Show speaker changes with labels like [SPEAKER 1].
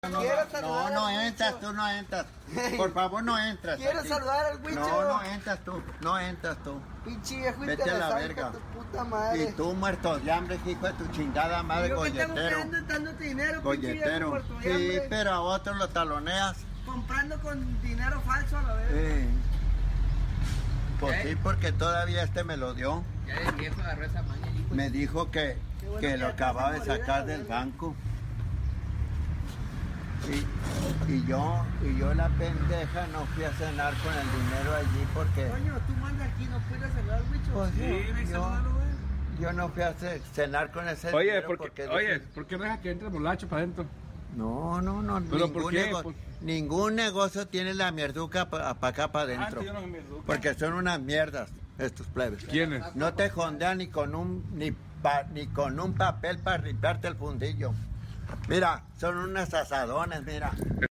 [SPEAKER 1] No entras, tú no entras. Por favor, no entras.
[SPEAKER 2] Quiero saludar al Huicho.
[SPEAKER 1] No entras tú.
[SPEAKER 2] Pinche viejo
[SPEAKER 1] Vete a la verga.
[SPEAKER 2] Tu puta madre.
[SPEAKER 1] Y tú muerto de hambre, hijo de tu chingada madre, golletero.
[SPEAKER 2] Dándote dinero,
[SPEAKER 1] Golletero. Sí, pero a otros lo taloneas.
[SPEAKER 2] Comprando con dinero falso a la vez.
[SPEAKER 1] Sí. Pues sí, porque todavía me lo dio.
[SPEAKER 3] Ya el viejo agarró esa maña.
[SPEAKER 1] Me dijo que lo acababa de sacar del banco. Y yo la pendeja no fui a cenar con el dinero allí porque...
[SPEAKER 2] Coño, tú mandas aquí, no puedes saludar al Huicho.
[SPEAKER 1] Pues
[SPEAKER 2] sí,
[SPEAKER 1] yo no fui a cenar con ese
[SPEAKER 4] Oye,
[SPEAKER 1] dinero
[SPEAKER 4] porque ¿por qué no dejas que entre el bolacho para adentro?
[SPEAKER 1] No,
[SPEAKER 4] ¿Pero por qué?
[SPEAKER 1] Ningún negocio tiene la mierduca para acá para adentro. Porque son unas mierdas estos plebes.
[SPEAKER 4] ¿Quiénes?
[SPEAKER 1] No te jondean ni con un papel para limpiarte el fundillo. Mira, son unos asadones, mira.